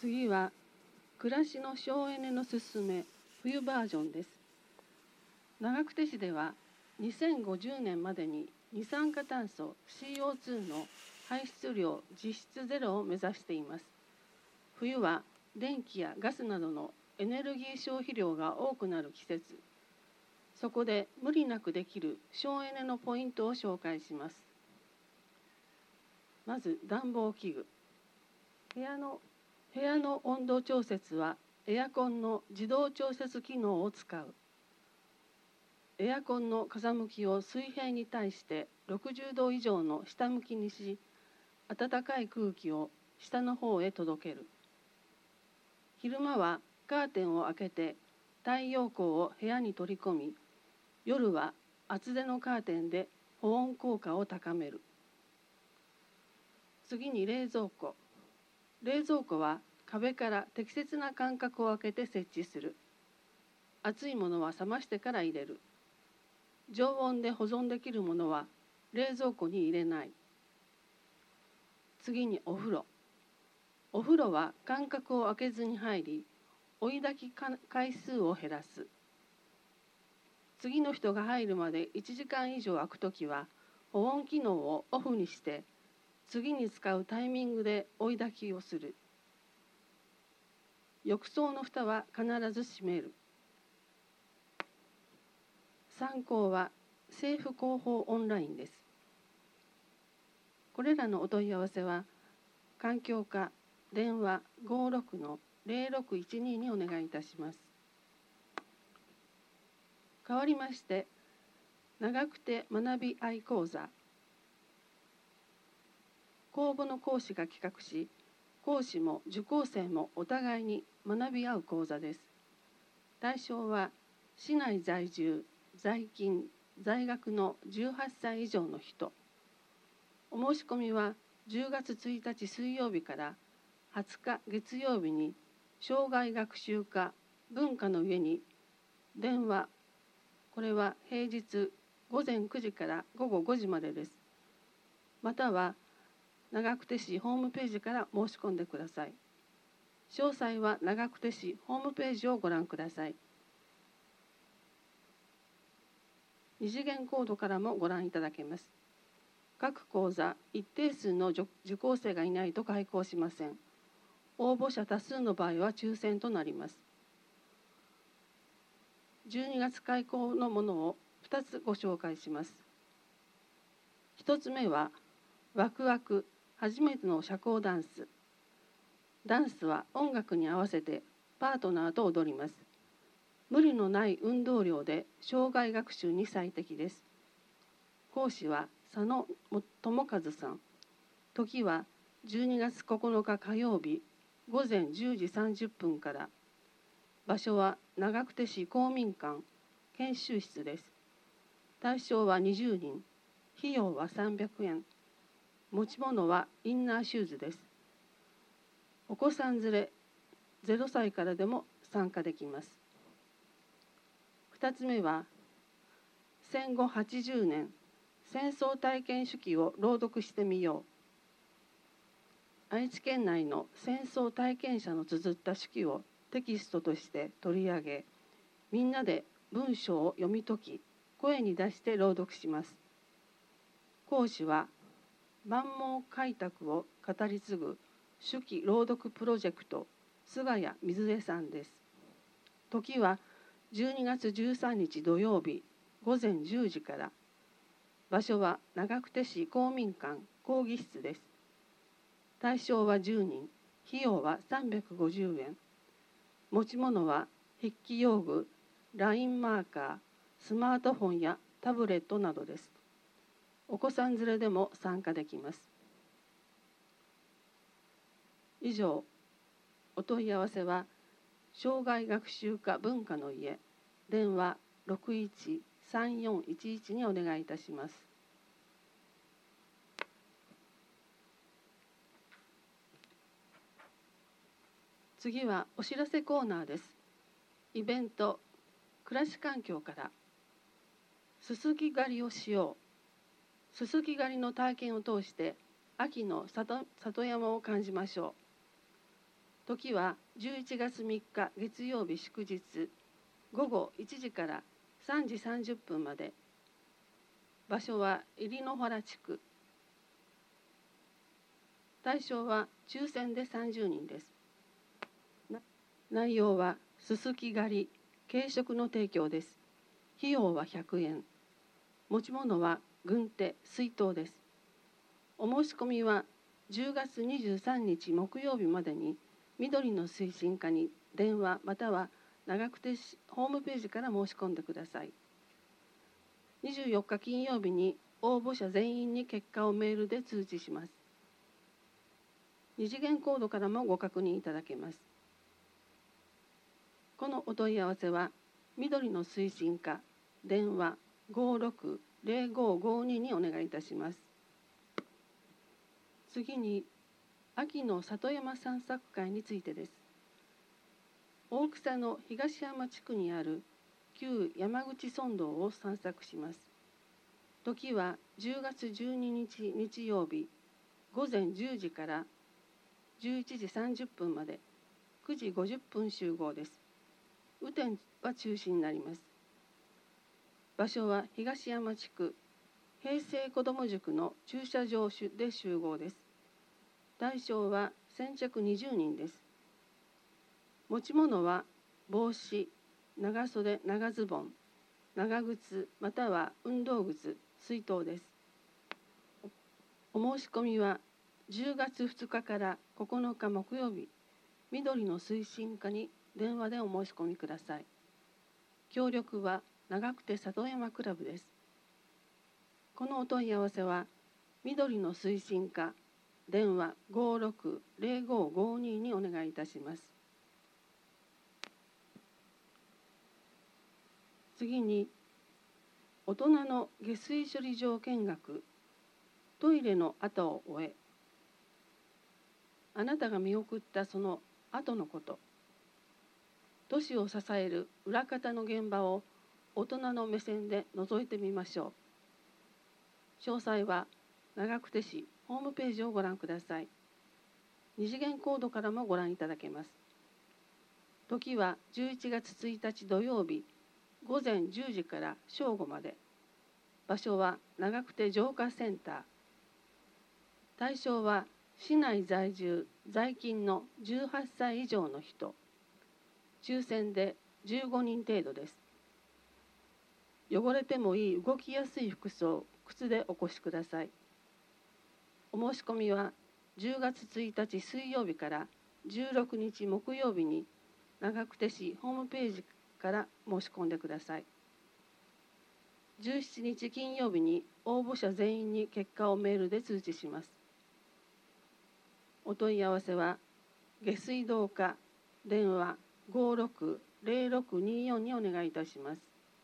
次は暮らしの省エネのすすめ冬バージョンです。長久手市では2050年までに二酸化炭素 CO2 の排出量実質ゼロを目指しています。冬は電気やガスなどのエネルギー消費量が多くなる季節。そこで無理なくできる省エネのポイントを紹介します。まず暖房器具。部屋の温度調節はエアコンの自動調節機能を使う。エアコンの風向きを水平に対して60度以上の下向きにし、暖かい空気を下の方へ届ける。昼間はカーテンを開けて太陽光を部屋に取り込み、夜は厚手のカーテンで保温効果を高める。次に冷蔵庫。冷蔵庫は壁から適切な間隔を空けて設置する。熱いものは冷ましてから入れる。常温で保存できるものは冷蔵庫に入れない。次にお風呂。お風呂は間隔を空けずに入り、追い焚き回数を減らす。次の人が入るまで1時間以上空くときは保温機能をオフにして、次に使うタイミングで追い焚きをする。浴槽の蓋は必ず閉める。参考は政府広報オンラインです。これらのお問い合わせは環境課電話 56-0612 にお願いいたします。代わりまして長久手学び愛講座。公募の講師が企画し、講師も受講生もお互いに学び合う講座です。対象は市内在住、在勤、在学の18歳以上の人。お申し込みは10月1日水曜日から20日月曜日に生涯学習課文化の家に電話、これは平日午前9時から午後5時までです。または長久手市ホームページから申し込んでください。詳細は長久手市ホームページをご覧ください。二次元コードからもご覧いただけます。各講座一定数の受講生がいないと開講しません。応募者多数の場合は抽選となります。12月開講のものを2つご紹介します。1つ目はワクワク初めての社交ダンス。ダンスは音楽に合わせてパートナーと踊ります。無理のない運動量で生涯学習に最適です。講師は佐野智和さん。時は12月9日火曜日午前10時30分から。場所は長久手市公民館研修室です。対象は20人。費用は300円。持ち物はインナーシューズです。お子さん連れ0歳からでも参加できます。2つ目は戦後80年戦争体験手記を朗読してみよう。愛知県内の戦争体験者の綴った手記をテキストとして取り上げ、みんなで文章を読み解き、声に出して朗読します。講師は万毛開拓を語り継ぐ手記朗読プロジェクト菅谷水江さんです。時は12月13日土曜日午前10時から。場所は長久手市公民館講義室です。対象は10人。費用は350円。持ち物は筆記用具、ラインマーカー、スマートフォンやタブレットなどです。お子さん連れでも参加できます。以上、お問い合わせは生涯学習課文化の家電話 613411 にお願いいたします。次はお知らせコーナーです。イベント暮らし環境からすすき狩りをしよう。すすき狩りの体験を通して秋の里山を感じましょう。 時は11月3日月曜日祝日午後1時から3時30分まで。場所は入野原地区。対象は抽選で30人です。内容はすすき狩り、軽食の提供です。費用は100円。持ち物は軍手、水筒です。お申し込みは10月23日木曜日までに緑の推進課に電話または長久手市ホームページから申し込んでください。24日金曜日に応募者全員に結果をメールで通知します。二次元コードからもご確認いただけます。このお問い合わせは緑の推進課電話560552にお願いいたします。次に秋の里山散策会についてです。大草の東山地区にある旧山口村道を散策します。時は10月12日日曜日午前10時から11時30分まで。9時50分集合です。雨天は中止になります。場所は東山地区平成子ども塾の駐車場で集合です。対象は先着20人です。持ち物は帽子、長袖、長ズボン、長靴または運動靴、水筒です。お申し込みは10月2日から9日木曜日、緑の推進課に電話でお申し込みください。協力は長久手里山クラブです。このお問い合わせは緑の推進課電話560552にお願いいたします。次に大人の下水処理場見学トイレの後を終え、あなたが見送ったその後のこと、都市を支える裏方の現場を大人の目線で覗いてみましょう。詳細は長久手市ホームページをご覧ください。二次元コードからもご覧いただけます。時は11月1日土曜日午前10時から正午まで。場所は長久手浄化センター。対象は市内在住在勤の18歳以上の人。抽選で15人程度です。汚れてもいい動きやすい服装、靴でお越しください。お申し込みは10月1日水曜日から16日木曜日に長久手市ホームページから申し込んでください。17日金曜日に応募者全員に結果をメールで通知します。お問い合わせは下水道課電話560624にお願いいたします。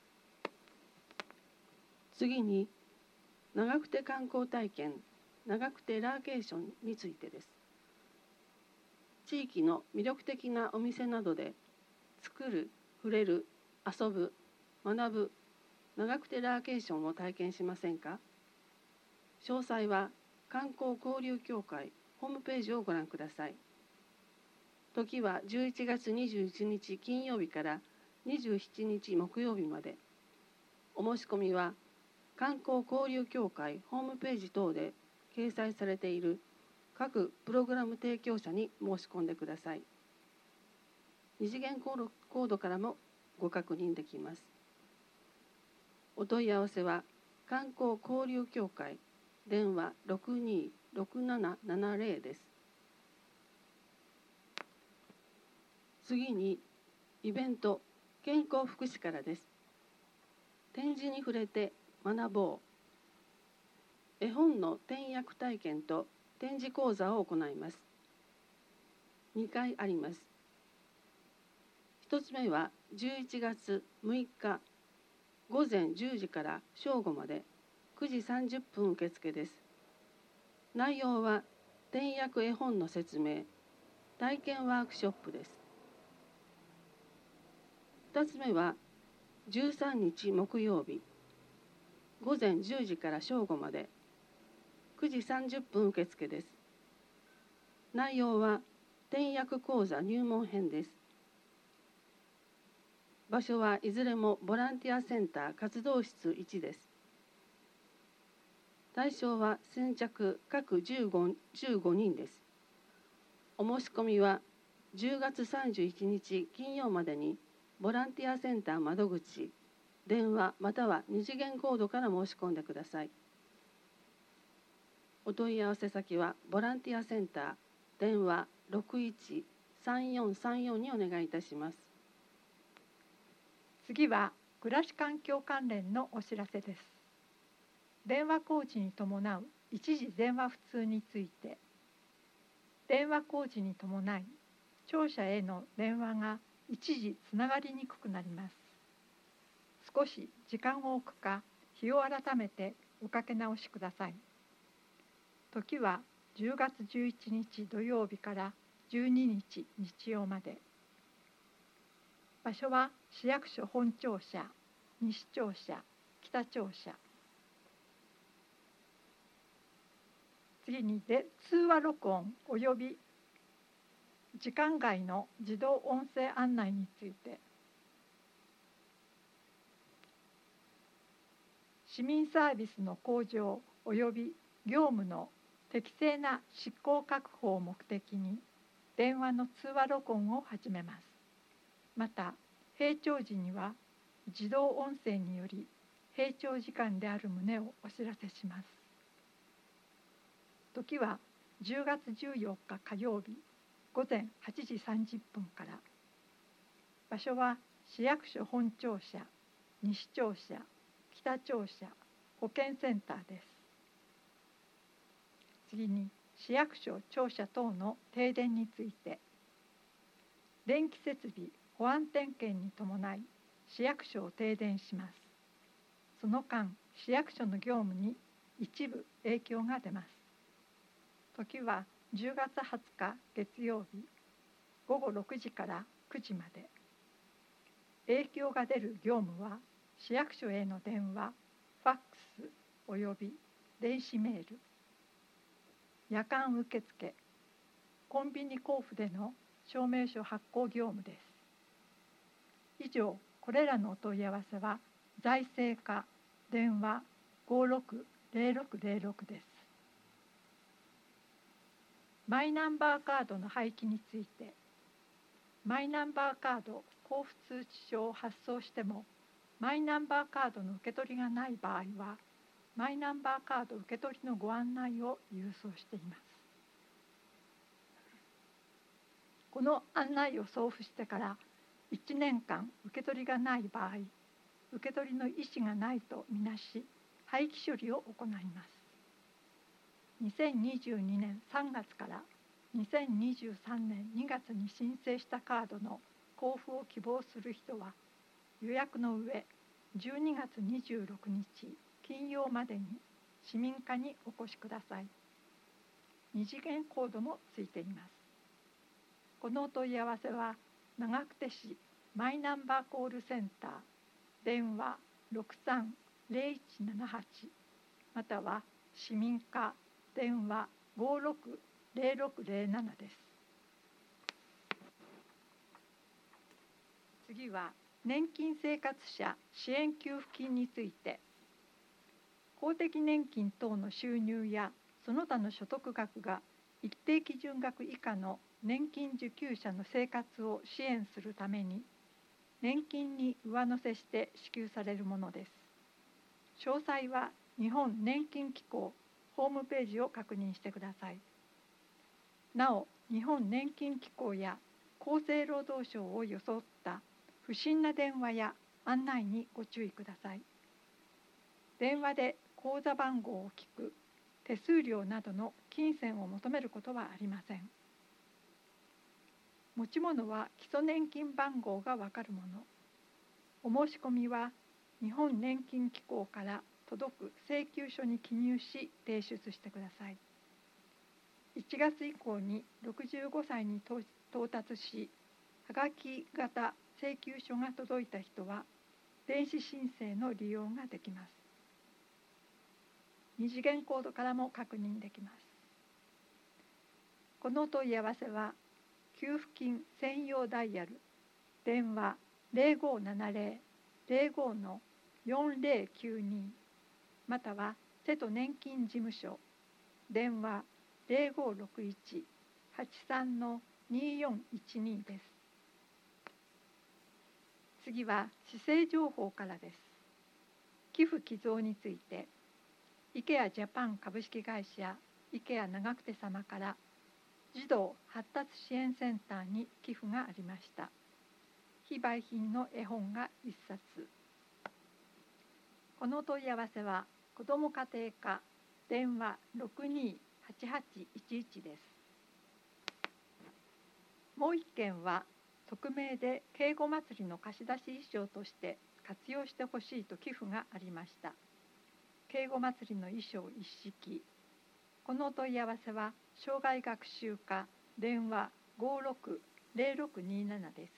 次に長久手観光体験長久手ラーケーションについてです。地域の魅力的なお店などで作る、触れる、遊ぶ、学ぶ長久手ラーケーションを体験しませんか。詳細は観光交流協会ホームページをご覧ください。時は11月21日金曜日から27日木曜日まで。お申し込みは観光交流協会ホームページ等で掲載されている各プログラム提供者に申し込んでください。二次元コードからもご確認できます。お問い合わせは観光交流協会電話626770です。次にイベント健康福祉からです。点字に触れて学ぼう。絵本の点訳体験と点字講座を行います。2回あります。1つ目は11月6日午前10時から正午まで9時30分受付です。内容は点訳絵本の説明、体験ワークショップです。2つ目は13日木曜日午前10時から正午まで9時30分受付です。内容は転訳講座入門編です。場所はいずれもボランティアセンター活動室1です。対象は先着各15人です。お申し込みは10月31日金曜までにボランティアセンター窓口、電話または二次元コードから申し込んでください。お問い合わせ先はボランティアセンター電話613434にお願いいたします。 次は暮らし環境関連のお知らせです。電話工事に伴う一時電話不通について、電話工事に伴い庁舎への電話が一時つながりにくくなります。少し時間を置くか日を改めておかけ直しください。時は10月11日土曜日から12日日曜まで。場所は市役所本庁舎、西庁舎、北庁舎。次に通話録音および時間外の自動音声案内について、市民サービスの向上および業務の適正な執行確保を目的に電話の通話録音を始めます。また閉庁時には自動音声により閉庁時間である旨をお知らせします。時は10月14日火曜日午前8時30分から。場所は市役所本庁舎、西庁舎、北庁舎、保健センターです。次に市役所庁舎等の停電について、電気設備保安点検に伴い市役所を停電します。その間、市役所の業務に一部影響が出ます。時は10月20日月曜日午後6時から9時まで。影響が出る業務は市役所への電話、ファックスおよび電子メール、夜間受付、コンビニ交付での証明書発行業務です。以上、これらのお問い合わせは財政課電話560606です。マイナンバーカードの廃棄について、マイナンバーカード交付通知書を発送してもマイナンバーカードの受け取りがない場合は、マイナンバーカード受け取りのご案内を郵送しています。この案内を送付してから1年間受け取りがない場合、受け取りの意思がないとみなし、廃棄処理を行います。2022年3月から2023年2月に申請したカードの交付を希望する人は、予約の上、12月26日金曜までに市民課にお越しください。二次元コードもついています。このお問い合わせは、長久手市マイナンバーコールセンター電話630178または市民課電話560607です。次は年金生活者支援給付金について、公的年金等の収入やその他の所得額が一定基準額以下の年金受給者の生活を支援するために年金に上乗せして支給されるものです。詳細は日本年金機構ホームページを確認してください。なお、日本年金機構や厚生労働省を装った不審な電話や案内にご注意ください。電話で口座番号を聞く、手数料などの金銭を求めることはありません。持ち物は基礎年金番号がわかるもの。お申し込みは日本年金機構から届く請求書に記入し提出してください。1月以降に65歳に到達し、はがき型請求書が届いた人は電子申請の利用ができます。二次元コードからも確認できます。このお問い合わせは給付金専用ダイヤル電話0570-05-4092または瀬戸年金事務所電話0561-83-2412です。次は市政情報からです。寄付寄贈について、IKEAジャパン株式会社IKEA長久手様から児童発達支援センターに寄付がありました。非売品の絵本が1冊。この問い合わせは子ども家庭課電話628811です。もう一件は匿名で敬語祭りの貸し出し衣装として活用してほしいと寄付がありました。敬語祭りの衣装一式。この問い合わせは障害学習課電話560627です。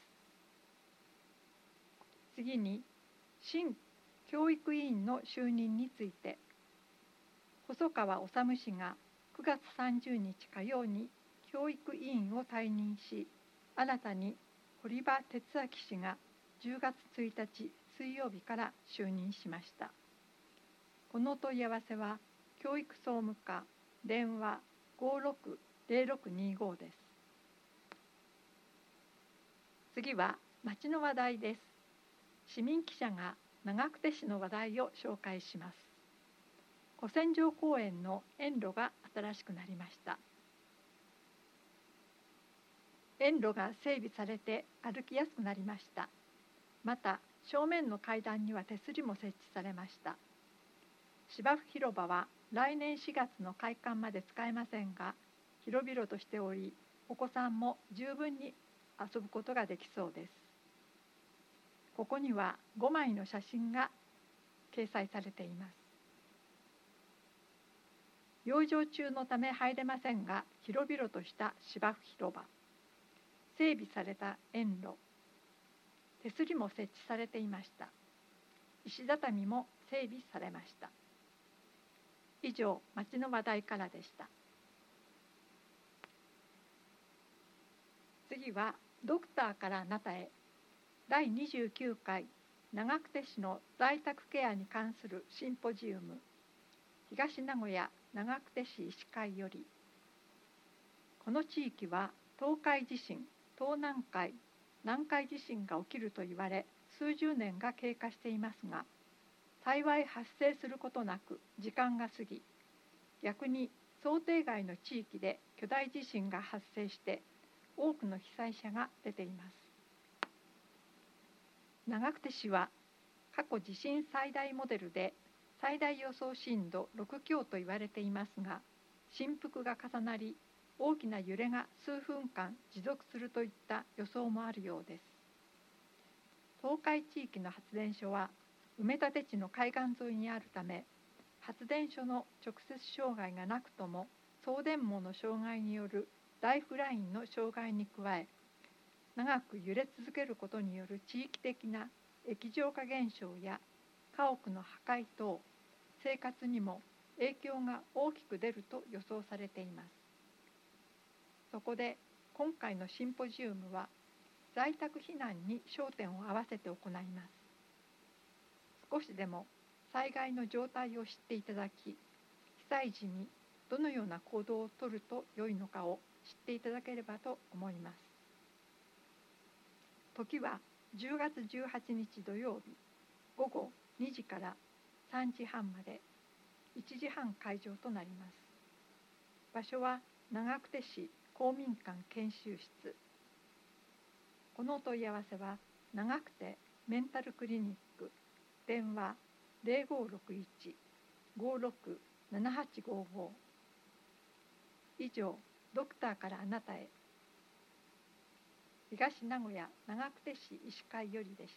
次に新教育委員の就任について、細川治氏が9月30日火曜に教育委員を退任し、新たに堀場哲明氏が10月1日水曜日から就任しました。この問い合わせは教育総務課電話560625です。次は町の話題です。市民記者が長久手市の話題を紹介します。古戦場公園の園路が新しくなりました。園路が整備されて歩きやすくなりました。また正面の階段には手すりも設置されました。芝生広場は来年4月の開館まで使えませんが、広々としており、お子さんも十分に遊ぶことができそうです。ここには5枚の写真が掲載されています。養生中のため入れませんが、広々とした芝生広場、整備された園路、手すりも設置されていました。石畳も整備されました。以上、町の話題からでした。次はドクターからあなたへ第29回長久手市の在宅ケアに関するシンポジウム、東名古屋長久手市医師会より、この地域は東海地震、東南海、南海地震が起きると言われ、数十年が経過していますが、幸い発生することなく時間が過ぎ、逆に想定外の地域で巨大地震が発生して多くの被災者が出ています。長久手市は過去地震最大モデルで最大予想震度6強と言われていますが、振幅が重なり大きな揺れが数分間持続するといった予想もあるようです。東海地域の発電所は埋め立て地の海岸沿いにあるため、発電所の直接障害がなくとも送電網の障害によるライフラインの障害に加え、長く揺れ続けることによる地域的な液状化現象や家屋の破壊等、生活にも影響が大きく出ると予想されています。そこで今回のシンポジウムは在宅避難に焦点を合わせて行います。少しでも災害の状態を知っていただき、被災時にどのような行動をとると良いのかを知っていただければと思います。時は10月18日土曜日午後2時から3時半まで1時半会場となります。場所は長久手市公民館研修室。このお問い合わせは長久手メンタルクリニック電話0561-567855。以上、ドクターからあなたへ、東名古屋長久手市医師会よりでした。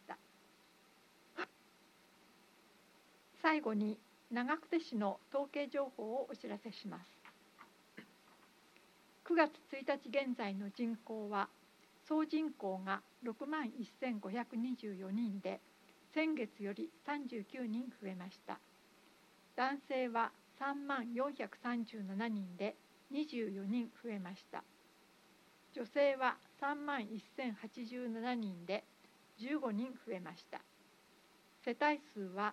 最後に長久手市の統計情報をお知らせします。9月1日現在の人口は、総人口が61,524人で、先月より39人増えました。男性は3437人で24人増えました。 女性は31,087人で15人増えました。世帯数は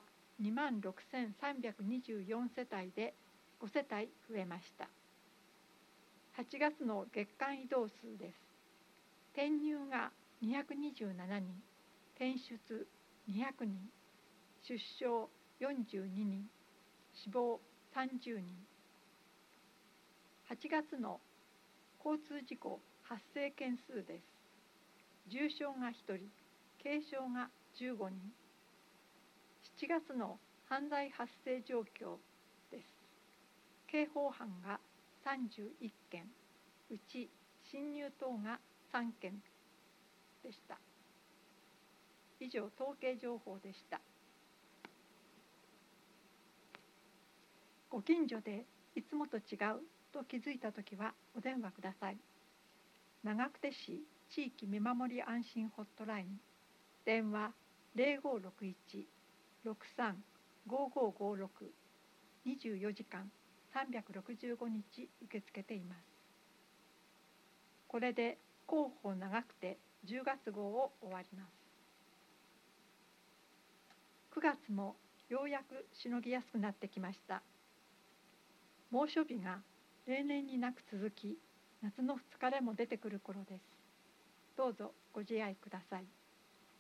26,324世帯で5世帯増えました。8月の月間移動数です。転入が227人、転出200人、出生42人、死亡30人。8月の交通事故発生件数です。重傷が1人、軽傷が15人。7月の犯罪発生状況です。刑法犯が31件、うち侵入等が3件でした。以上、統計情報でした。ご近所でいつもと違うと気づいたときはお電話ください。長久手市地域見守り安心ホットライン、電話0561-635556、24時間365日受け付けています。これで広報長久手10月号を終わります。9月もようやくしのぎやすくなってきました。猛暑日が例年になく続き、夏の疲れも出てくる頃です。どうぞご自愛ください。